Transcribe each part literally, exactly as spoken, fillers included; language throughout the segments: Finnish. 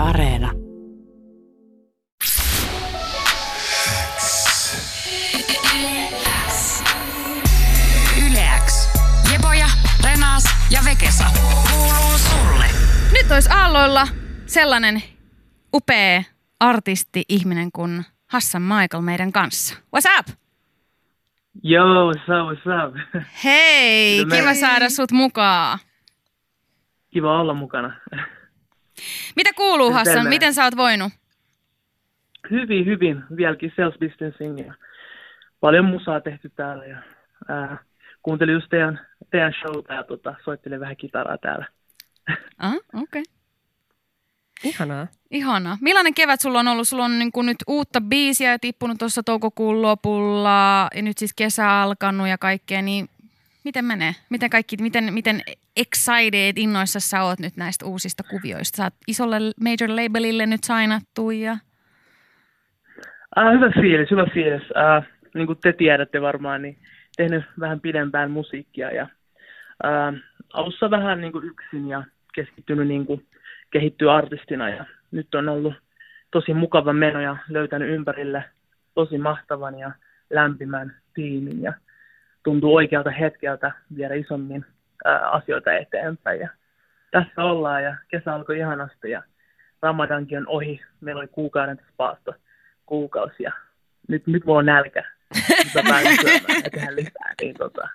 Areena. Yle X. Jeboja, Renas ja Vekesa. Kuuluu sulle. Nyt olisi aalloilla sellainen upea artisti-ihminen kuin Hassan Michael meidän kanssa. What's up? Yo, what's up, what's up? Hei, Mitä kiva me- saada sut mukaan. Kiva olla mukana. Mitä kuuluu, Miten Hassan? menee? Miten sä oot voinut? Hyvin, hyvin. Vieläkin self-distancing ja paljon musaa tehty täällä. Ja, ää, kuuntelin just teidän, teidän showta ja tota, soittelin vähän kitaraa täällä. Ah, okei. Okay. Ihanaa. Ihana. Millainen kevät sulla on ollut? Sulla on niin kuin nyt uutta biisiä tippunut tuossa toukokuun lopulla ja nyt siis kesä alkanut ja kaikkea, niin miten menee? Miten kaikki, miten, miten excited, innoissa sä oot nyt näistä uusista kuvioista? Sä oot isolle major labelille nyt signattu ja... Ää, hyvä fiilis, hyvä fiilis. Ää, niin kuin te tiedätte varmaan, niin tehnyt vähän pidempään musiikkia ja ää, alussa vähän niin kuin yksin ja keskittynyt niin kuin kehittyä artistina ja nyt on ollut tosi mukava meno ja löytänyt ympärille tosi mahtavan ja lämpimän tiimin ja tuntuu oikealta hetkeltä viedä isommin ää, asioita eteenpäin ja tässä ollaan ja kesä alkoi ihanasti ja Ramadankin on ohi, meillä oli kuukauden tässä paasto kuukausi ja nyt, nyt mulla on nälkä, nyt mä pääsen syömään ja tehdä lisää, niin tota.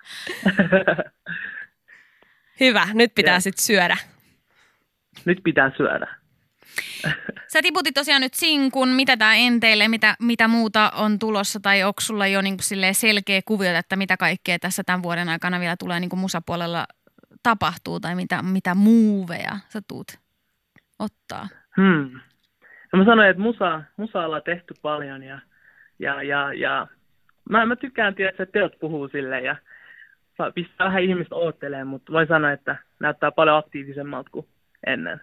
Hyvä, nyt pitää Joo. sitten syödä. Nyt pitää syödä. Sä tiputit tosiaan nyt sinkun, mitä tää enteilee, mitä, mitä muuta on tulossa tai onko sulla jo niin kuin silleen selkeä kuvio, että mitä kaikkea tässä tämän vuoden aikana vielä tulee niin kuin musapuolella tapahtuu tai mitä, mitä muuveja sä tuut ottaa? Hmm. No mä sanoin, että musa, musa ollaan tehty paljon ja, ja, ja, ja mä, mä tykkään tiedä, että teot puhuu silleen ja saa- pistää vähän ihmistä oottelemaan, mutta voin sanoa, että näyttää paljon aktiivisemmalta kuin ennen.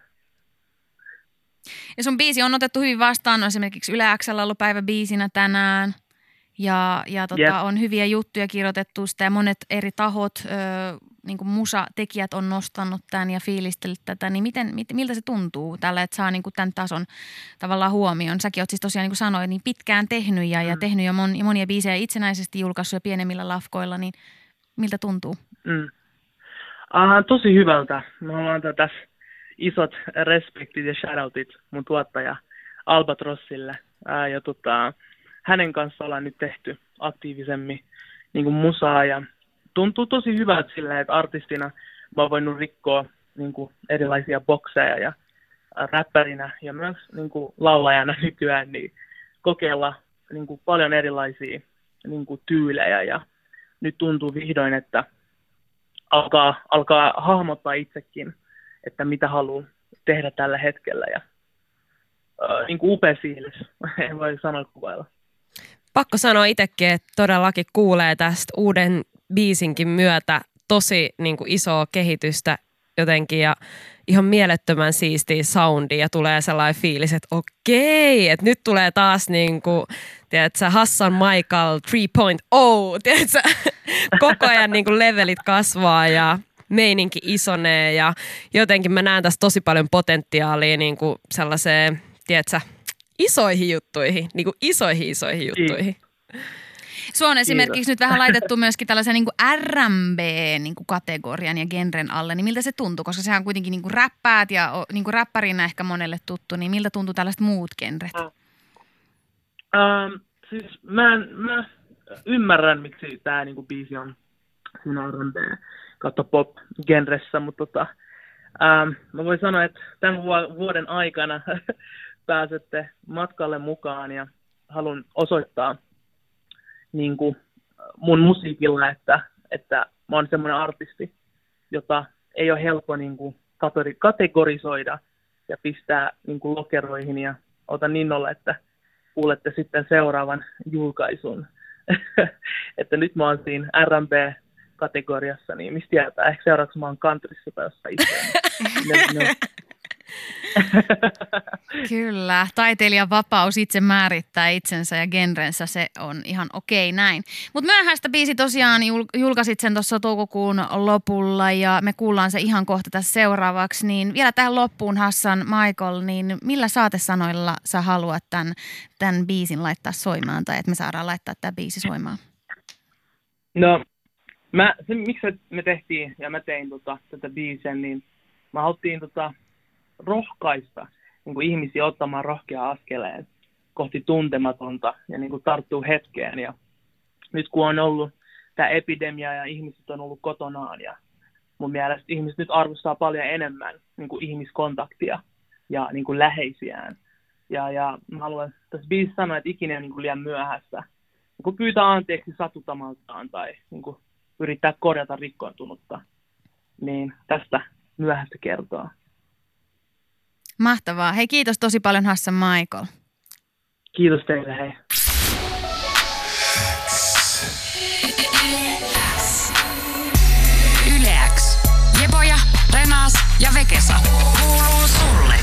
Ja sun biisi on otettu hyvin vastaan, on esimerkiksi Yle X:llä ollut päiväbiisinä tänään ja, ja tota, Jep. on hyviä juttuja kirjoitettu sitä ja monet eri tahot, ö, niin kuin musatekijät on nostanut tämän ja fiilistellyt tätä, niin miten, mit, miltä se tuntuu tällä, että saa niin kuin tämän tason tavallaan huomioon? Säkin oot siis tosiaan niin kuin sanoit, niin pitkään tehnyt ja, mm. ja tehnyt jo mon, monia biisejä itsenäisesti julkaissut ja pienemmillä lafkoilla, niin miltä tuntuu? Mm. Uh, tosi hyvältä. Mä haluan antaa tässä isot respektit ja shoutoutit mun tuottaja Albatrossille. Uh, ja tota, hänen kanssa ollaan nyt tehty aktiivisemmin niin kuin musaa ja tuntuu tosi hyvältä sillä, että artistina mä oon voinut rikkoa niin kuin erilaisia bokseja ja äh, räppärinä ja myös niin kuin laulajana nykyään niin kokeilla niin kuin paljon erilaisia niin kuin tyylejä ja nyt tuntuu vihdoin, että alkaa, alkaa hahmottaa itsekin, että mitä haluaa tehdä tällä hetkellä ja äh, niin kuin upea fiilis, en voi sanoa kuvailla. Pakko sanoa itsekin, että todellakin kuulee tästä uuden biisinkin myötä tosi niin kuin isoa kehitystä jotenkin ja ihan mielettömän siistiä soundia ja tulee sellainen fiilis, että okei, että nyt tulee taas niin kuin, tiedätkö, Hassan Michael kolme piste nolla, tiedätkö, koko ajan niin kuin levelit kasvaa ja meininki isonee ja jotenkin mä näen tässä tosi paljon potentiaalia niin kuin sellaiseen, tiedätkö, isoihin juttuihin, niin kuin isoihin isoihin juttuihin. Sua on esimerkiksi nyt vähän laitettu myöskin tällaisen niin kuin R and B-kategorian ja genren alle, niin miltä se tuntuu? Koska sehän kuitenkin niin kuin räppäät ja o- niin kuin räppärinä ehkä monelle tuttu, niin miltä tuntuu tällaiset muut genret? Um, siis mä, en, mä ymmärrän, miksi tää niinku biisi on siinä R and B kautta pop-genressä, mutta tota, um, mä voin sanoa, että tämän vuoden aikana pääsette matkalle mukaan ja haluan osoittaa niin kuin mun musiikilla, että, että mä oon semmoinen artisti, jota ei ole helppo niin kuin kategorisoida ja pistää niin kuin lokeroihin ja otan innolla, että kuulette sitten seuraavan julkaisun. Että nyt mä oon siinä R and B-kategoriassa, niin mistä tietää, ehkä seuraavaksi mä oon countryssa tai jossain itse. Kyllä, taiteilijan vapaus itse määrittää itsensä ja genrensä, se on ihan okei näin. Mutta myöhäistä biisi tosiaan jul- julkaisit sen tuossa toukokuun lopulla ja me kuullaan se ihan kohta tässä seuraavaksi. Niin vielä tähän loppuun Hassan Michael, niin millä saatesanoilla sä haluat tämän, tämän biisin laittaa soimaan tai että me saadaan laittaa tämä biisi soimaan? No, mä, se, miksi me tehtiin ja mä tein tota, tätä biisiä, niin mä haluttiin tota, rohkaista niin kuin ihmisiä ottamaan rohkea askeleen kohti tuntematonta ja niin kuin tarttuu hetkeen. Ja nyt kun on ollut tämä epidemia ja ihmiset on ollut kotonaan ja mun mielestä ihmiset nyt arvostaa paljon enemmän niin kuin ihmiskontaktia ja niin kuin läheisiään. Ja, ja mä haluan tässä biisissä sanoa, että ikinä on niin kuin liian myöhässä. Niin kuin pyytää anteeksi satutamaltaan tai niin kuin yrittää korjata rikkoontunutta. Niin tästä myöhäistä kertoo. Mahtavaa. Hei, kiitos tosi paljon Hassan Michael. Kiitos teille, hei. Yle X. Jeboja, Renas ja Vekesa. Kuuluu sulle.